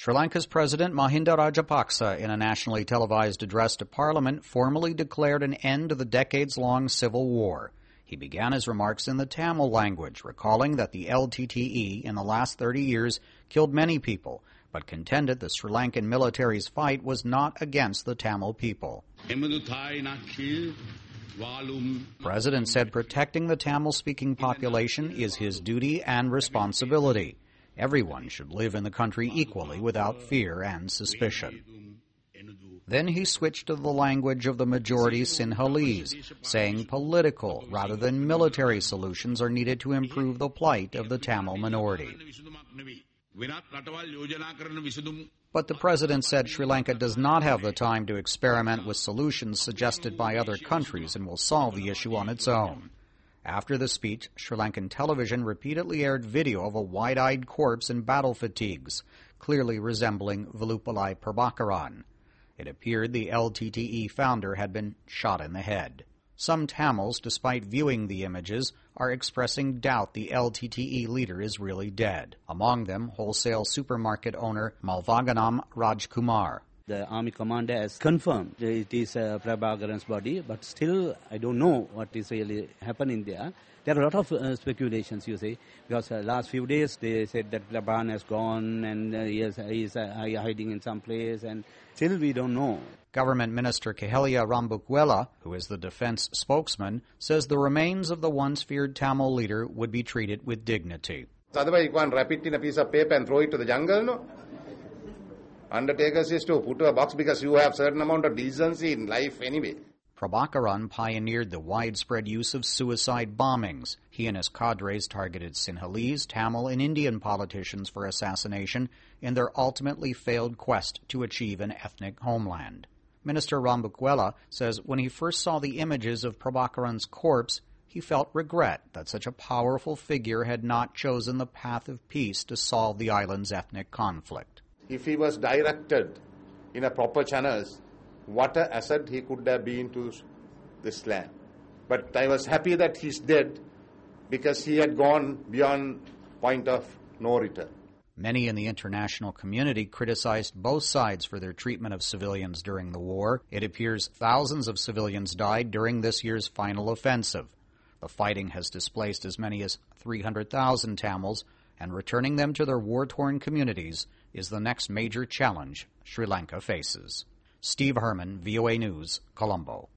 Sri Lanka's President Mahinda Rajapaksa, in a nationally televised address to Parliament, formally declared an end to the decades-long civil war. He began his remarks in the Tamil language, recalling that the LTTE in the last 30 years killed many people, but contended the Sri Lankan military's fight was not against the Tamil people. The President said protecting the Tamil-speaking population is his duty and responsibility. Everyone should live in the country equally without fear and suspicion. Then he switched to the language of the majority Sinhalese, saying political rather than military solutions are needed to improve the plight of the Tamil minority. But the President said Sri Lanka does not have the time to experiment with solutions suggested by other countries and will solve the issue on its own. After the speech, Sri Lankan television repeatedly aired video of a wide-eyed corpse in battle fatigues, clearly resembling Velupillai Prabhakaran. It appeared the LTTE founder had been shot in the head. Some Tamils, despite viewing the images, are expressing doubt the LTTE leader is really dead. Among them, wholesale supermarket owner Malvaganam Rajkumar. The army commander has confirmed it is Prabhakaran's body, but still I don't know what is really happening there. There are a lot of speculations, you see, because last few days they said that Prabhakaran has gone and he is hiding in some place, and still we don't know. Government Minister Kehelia Rambukwela, who is the defense spokesman, says the remains of the once feared Tamil leader would be treated with dignity. Otherwise you can't wrap it in a piece of paper and throw it to the jungle, no? Undertakers is to put a box because you have certain amount of decency in life anyway. Prabhakaran pioneered the widespread use of suicide bombings. He and his cadres targeted Sinhalese, Tamil, and Indian politicians for assassination in their ultimately failed quest to achieve an ethnic homeland. Minister Rambukwela says when he first saw the images of Prabhakaran's corpse, he felt regret that such a powerful figure had not chosen the path of peace to solve the island's ethnic conflict. If he was directed in a proper channels, what an asset he could have been to this land. But I was happy that he's dead because he had gone beyond point of no return. Many in the international community criticized both sides for their treatment of civilians during the war. It appears thousands of civilians died during this year's final offensive. The fighting has displaced as many as 300,000 Tamils, and returning them to their war-torn communities is the next major challenge Sri Lanka faces. Steve Herman, VOA News, Colombo.